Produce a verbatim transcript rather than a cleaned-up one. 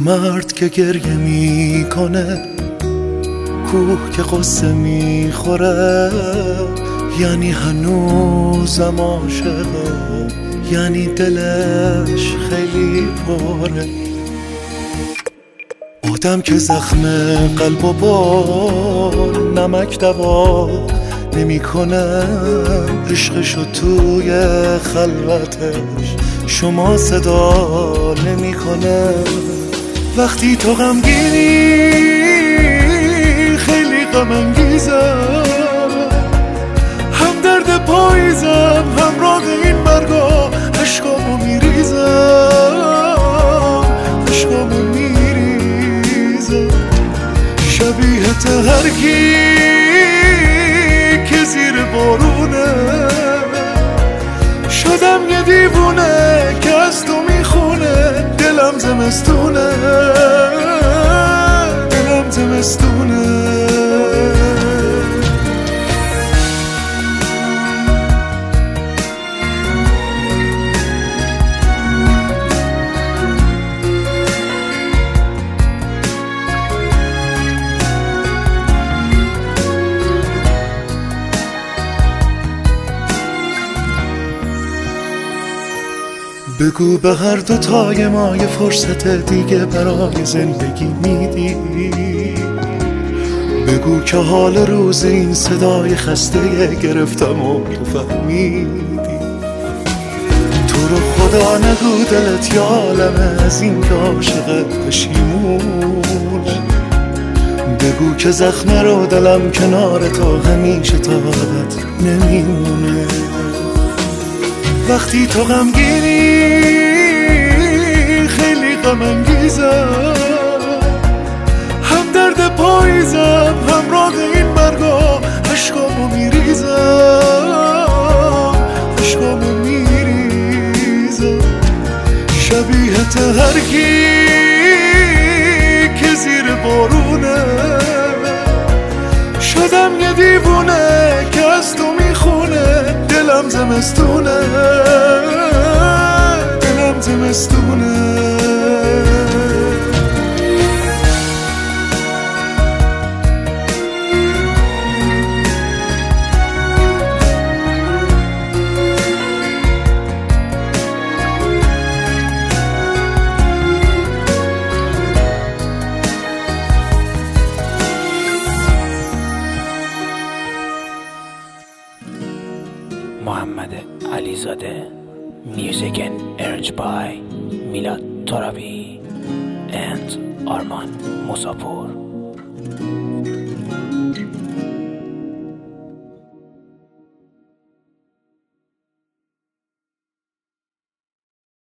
مرد که گریه میکنه، کوه که قصه میخوره، یعنی هنوزم عاشقه، یعنی دلش خیلی پره. آدم که زخم قلب و با نمک دوا نمی کنه، عشقشو توی خلوتش شما صدا نمی کنه. وقتی تو غمگینی خیلی غم انگیزم، هم درد پاییزم همراه این مرگا، عشقامو میریزم عشقامو میریزم. شبیه هرکی که زیر بارونه، شدم یه دیوونه که از تو میخونه. دلم زمستونه دلم زمستونه. بگو به هر دو تای ما یه فرصت دیگه برای زندگی میدی. بگو که حال روز این صدای خسته گرفتم و تو فهمیدی. تو رو خدا نگو دلت یه عالمه از این که عاشقت پشیمون. بگو که زخم رو دلم کنار تو همیشه تا عادت نمیمونه. وقتی تو غمگینی خیلی غم انگیزم، هم درد پاییزم همراه این مرگا، عشقامو میریزم عشقامو میریزم. شبیه هرکی که زیر بارونه، شدم یه دیوونه که از تو میخونه. دلم زمستونه دلم زمستونه. محمد علیزاده. Music and arranged by Milad Torabi and Arman Musapur.